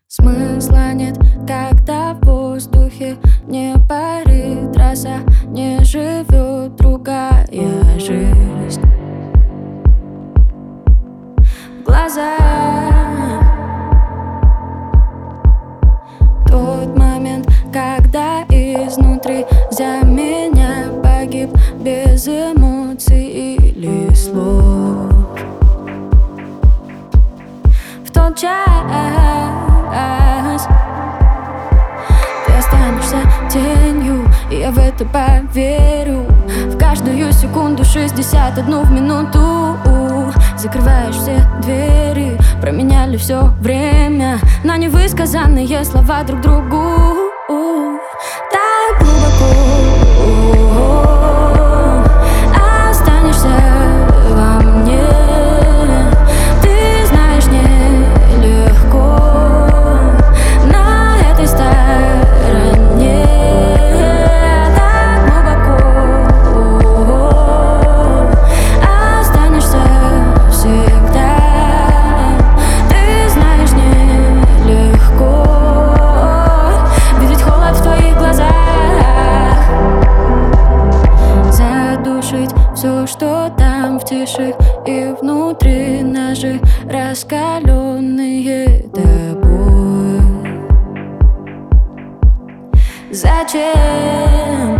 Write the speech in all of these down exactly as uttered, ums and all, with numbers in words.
Смысла нет, когда в воздухе не парит роса, не живет другая жизнь. В глазах тот момент, когда изнутри за меня погиб без эмоций или слов. В тот час ты останешься тенью, и я в это поверю. В каждую секунду шестьдесят одну в минуту закрываешь все двери, променяли все время на невысказанные слова друг другу. Так глубоко останешься во мне. Ты знаешь, нелегко на этой стороне. Так глубоко останешься всегда. Ты знаешь, нелегко видеть холод в твоих глазах, задушить все, что там в тиши и внутри ножи, раскаленные тобой. Зачем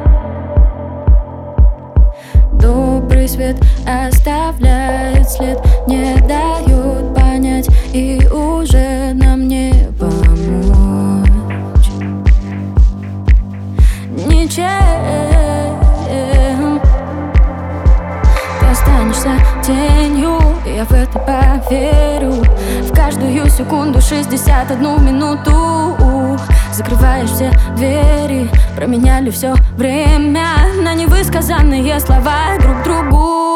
добрый свет оставляет след, не дает понять и уже нам не помочь ничем. Ты останешься тенью, и я в это поверю. В каждую секунду шестьдесят одну минуту закрываешь все двери, променяли все время на невысказанные слова друг другу.